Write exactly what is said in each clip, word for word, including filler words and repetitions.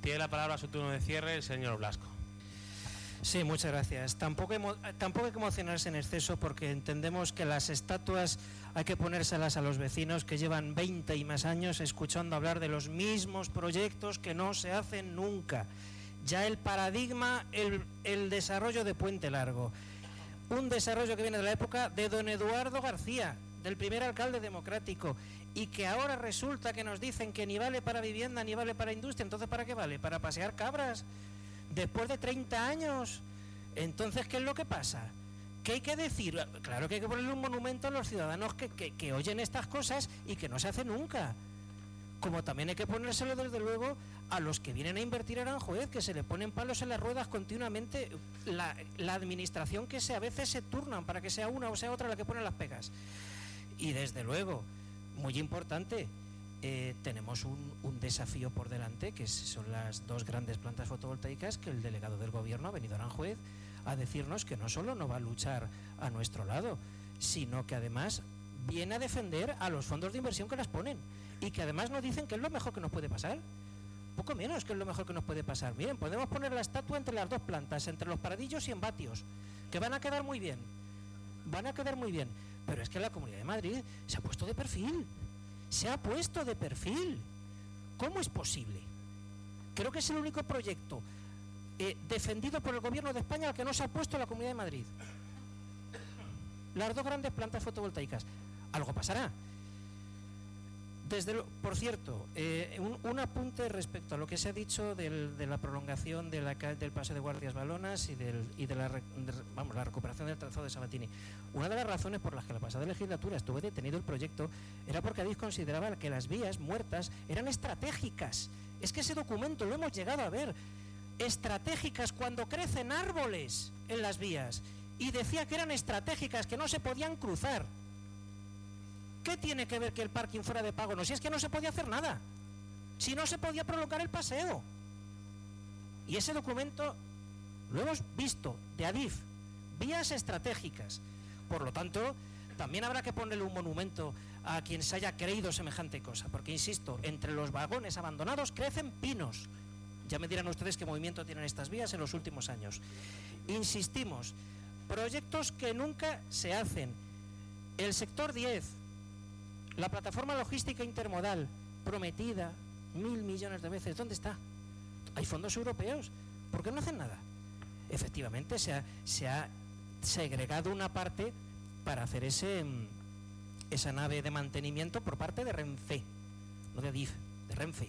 Tiene la palabra a su turno de cierre el señor Blasco. Sí, muchas gracias. Tampoco, emo, tampoco hay que emocionarse en exceso, porque entendemos que las estatuas hay que ponérselas a los vecinos que llevan veinte y más años escuchando hablar de los mismos proyectos que no se hacen nunca. Ya el paradigma, el, el desarrollo de Puente Largo, un desarrollo que viene de la época de don Eduardo García, del primer alcalde democrático, y que ahora resulta que nos dicen que ni vale para vivienda ni vale para industria. Entonces, ¿para qué vale? ¿Para pasear cabras? Después de treinta años. Entonces, ¿qué es lo que pasa? ¿Qué hay que decir? Claro que hay que ponerle un monumento a los ciudadanos que, que, que oyen estas cosas y que no se hace nunca. Como también hay que ponérselo, desde luego, a los que vienen a invertir en Aranjuez, que se le ponen palos en las ruedas continuamente. La, la administración que se, a veces se turnan para que sea una o sea otra la que pone las pegas. Y desde luego, muy importante, eh, tenemos un, un desafío por delante, que son las dos grandes plantas fotovoltaicas, que el delegado del gobierno ha venido a Aranjuez a decirnos que no solo no va a luchar a nuestro lado, sino que además viene a defender a los fondos de inversión que las ponen, y que además nos dicen que es lo mejor que nos puede pasar. Poco menos que es lo mejor que nos puede pasar. Miren, podemos poner la estatua entre las dos plantas, entre los Paradillos y en Batios, que van a quedar muy bien, van a quedar muy bien, pero es que la Comunidad de Madrid se ha puesto de perfil, se ha puesto de perfil. ¿Cómo es posible? Creo que es el único proyecto eh, defendido por el Gobierno de España al que no se ha puesto la Comunidad de Madrid. Las dos grandes plantas fotovoltaicas. Algo pasará. Desde lo, por cierto, eh, un, un apunte respecto a lo que se ha dicho del, de la prolongación de la, del paso de Guardias Balonas y, del, y de, la, de vamos, la recuperación del trazado de Sabatini. Una de las razones por las que la pasada legislatura estuvo detenido el proyecto era porque Adif consideraba que las vías muertas eran estratégicas. Es que ese documento lo hemos llegado a ver. Estratégicas cuando crecen árboles en las vías. Y decía que eran estratégicas, que no se podían cruzar. ¿Qué tiene que ver que el parking fuera de pago? No, si es que no se podía hacer nada, si no se podía prolongar el paseo. Y ese documento lo hemos visto, de Adif, vías estratégicas. Por lo tanto, también habrá que ponerle un monumento a quien se haya creído semejante cosa, porque insisto, entre los vagones abandonados crecen pinos. Ya me dirán ustedes qué movimiento tienen estas vías en los últimos años. Insistimos, proyectos que nunca se hacen. El sector diez, la plataforma logística intermodal, prometida mil millones de veces, ¿dónde está? Hay fondos europeos, ¿por qué no hacen nada? Efectivamente, se ha, se ha segregado una parte para hacer ese, esa nave de mantenimiento por parte de Renfe, no de Adif, de Renfe,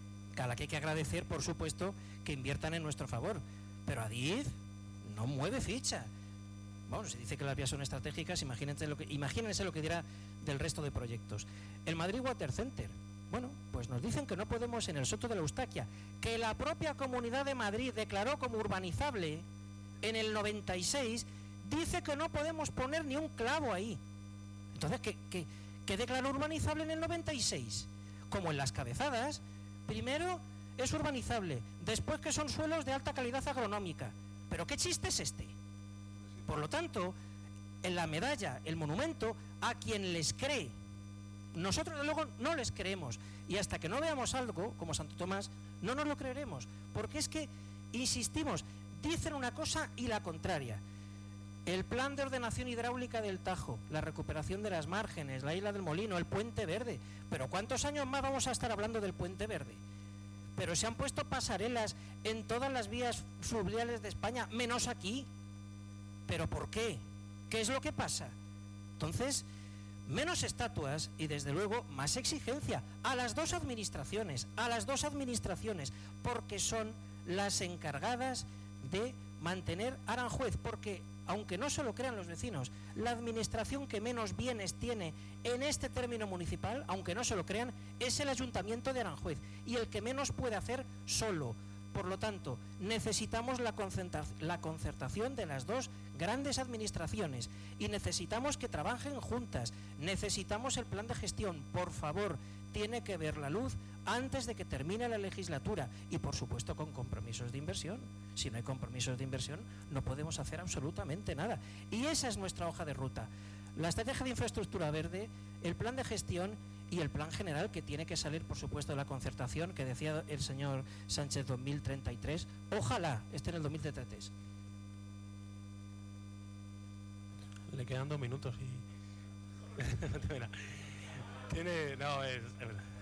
a la que hay que agradecer, por supuesto, que inviertan en nuestro favor, pero Adif no mueve ficha. Bueno, se dice que las vías son estratégicas, imagínense lo que, imagínense lo que dirá del resto de proyectos. El Madrid Water Center, bueno, pues nos dicen que no podemos en el Soto de la Eustaquia, que la propia Comunidad de Madrid declaró como urbanizable en el noventa y seis, dice que no podemos poner ni un clavo ahí. Entonces, ¿qué, qué, qué declaró urbanizable en el noventa y seis? Como en Las Cabezadas, primero es urbanizable, después que son suelos de alta calidad agronómica. ¿Pero qué chiste es este? Por lo tanto, en la medalla, el monumento, a quien les cree. Nosotros luego no les creemos, y hasta que no veamos algo, como Santo Tomás, no nos lo creeremos, porque es que, insistimos, dicen una cosa y la contraria. El plan de ordenación hidráulica del Tajo, la recuperación de las márgenes, la isla del Molino, el Puente Verde. ¿Pero cuántos años más vamos a estar hablando del Puente Verde? Pero se han puesto pasarelas en todas las vías fluviales de España, menos aquí. ¿Pero por qué? ¿Qué es lo que pasa? Entonces, menos estatuas y desde luego más exigencia a las dos administraciones, a las dos administraciones, porque son las encargadas de mantener Aranjuez, porque aunque no se lo crean los vecinos, la administración que menos bienes tiene en este término municipal, aunque no se lo crean, es el Ayuntamiento de Aranjuez, y el que menos puede hacer solo. Por lo tanto, necesitamos la concertación de las dos grandes administraciones y necesitamos que trabajen juntas. Necesitamos el plan de gestión. Por favor, tiene que ver la luz antes de que termine la legislatura y, por supuesto, con compromisos de inversión. Si no hay compromisos de inversión, no podemos hacer absolutamente nada. Y esa es nuestra hoja de ruta. La estrategia de infraestructura verde, el plan de gestión y el plan general que tiene que salir, por supuesto, de la concertación, que decía el señor Sánchez dos mil treinta y tres, ojalá esté en el dos mil treinta y tres. Le quedan dos minutos y... Mira, tiene... No, es... es verdad.